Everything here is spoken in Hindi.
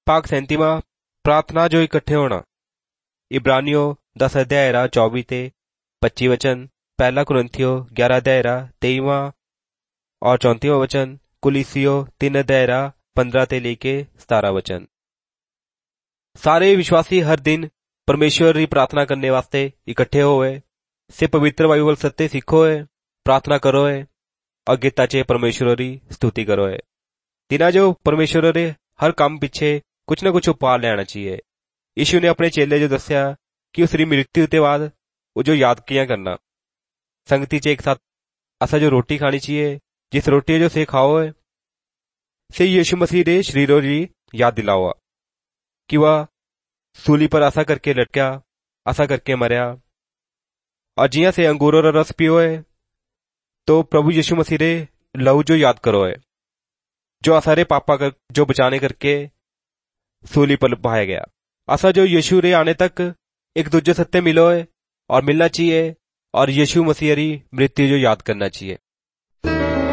भाग 37 प्रार्थना जो इकट्ठे होना। इब्रानियों 10 अध्याय 24 ते 25 वचन, पहला कुरिन्थियों 11 अध्याय 23वां और 34वां वचन, कुलीसियों 3 अध्याय 15 ते लेके 17 वचन। सारे विश्वासी हर दिन परमेश्वर की प्रार्थना करने वास्ते इकट्ठे होए से पवित्र बाइबल सत्य सीखो है, प्रार्थना करो है और गीता चे परमेश्वर की स्तुति करो है। तिना जो परमेश्वर रे हर काम पीछे कुछ न कुछ उपाय लेना चाहिए। यीशु ने अपने चेले जो दस्या कि उसकी मृत्यु के बाद वो जो याद किया करना संगति चे एक साथ असा जो रोटी खानी चाहिए, जिस रोटी जो से खाओ है से यीशु मसीह रे शरीरों की याद दिलाओ कि वह सूली पर ऐसा करके लटका, ऐसा करके मरया। और जिया से अंगूरों का रस पियो है तो प्रभु यीशु मसीह रे लहू जो याद करो है, जो असारे पापा कर जो बचाने करके सूली पर बहाया गया। ऐसा जो यीशु रे आने तक एक दूजे सत्य मिलो है और मिलना चाहिए और यीशु मसीह री मृत्यु जो याद करना चाहिए।